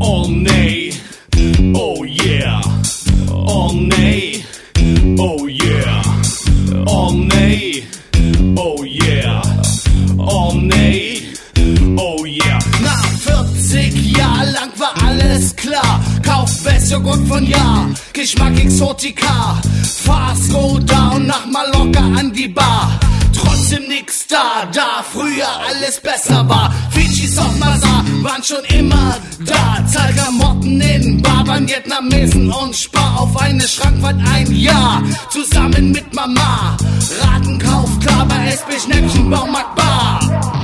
Oh nee, oh yeah. Oh nee, oh yeah. Oh nee, oh yeah. Oh nee, oh yeah. Nach 40 Jahren lang war alles klar. Kauf Westjoghurt von Ja, Geschmack Exotica. Fast go down nach Mallorca an die Bar. Trotzdem nix da früher alles besser war. Fidschis auf Mazar waren schon immer da. Zahl Klamotten in Barbern, Vietnamesen und spar auf eine Schrankwand ein Jahr. Zusammen mit Mama, Ratenkauf klar bei SB Schnäppchen, Baumarkt Bar.